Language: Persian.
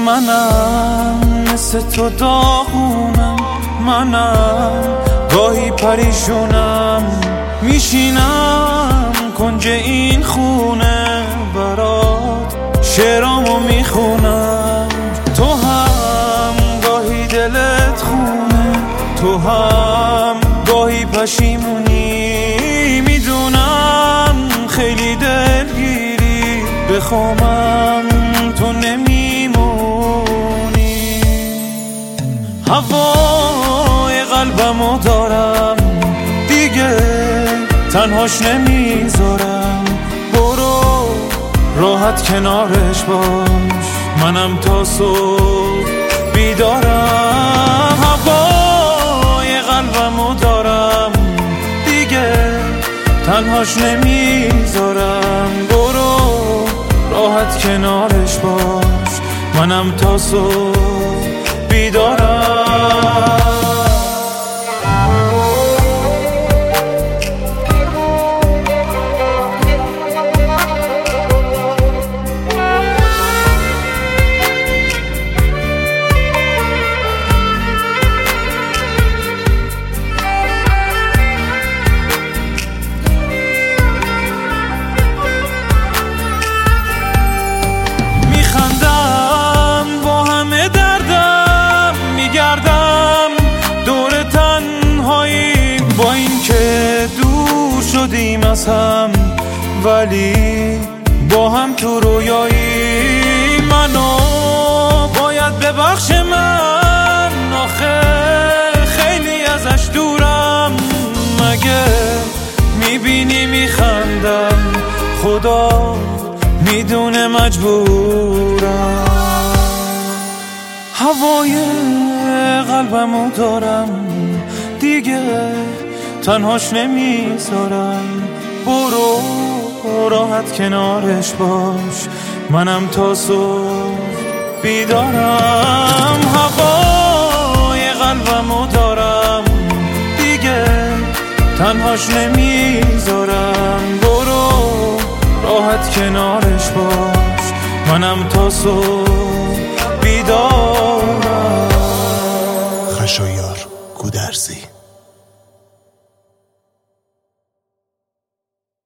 منم مثل تو داغونم، منم گاهی پریشونم، میشینم کنج این خونه برات شعرامو میخونم. تو هم گاهی دلت خونه، تو هم گاهی پشیمونی، میدونم خیلی دلگیری، بخوامم تو نمیمونی. هوای قلبمو دارم دیگه تنهاش نمیذارم، برو راحت کنارش باش، منم تا صبح بیدارم. هوای قلبمو دارم دیگه تنهاش نمیذارم، برو راحت کنارش باش، منم تا صبح بیدارم. با این که دور شدیم از هم، ولی با هم تو رویایی، منو باید ببخش من، آخه خیلی ازش دورم. مگه میبینی میخندم، خدا میدونه مجبورم. هوای قلبمو دارم دیگه تنهاش نمیذارم، برو راحت کنارش باش، منم تا صبح بیدارم. هوای قلبمو دارم دیگه تنهاش نمیذارم، برو راحت کنارش باش، منم تا صبح بیدارم. خشایار گودرز.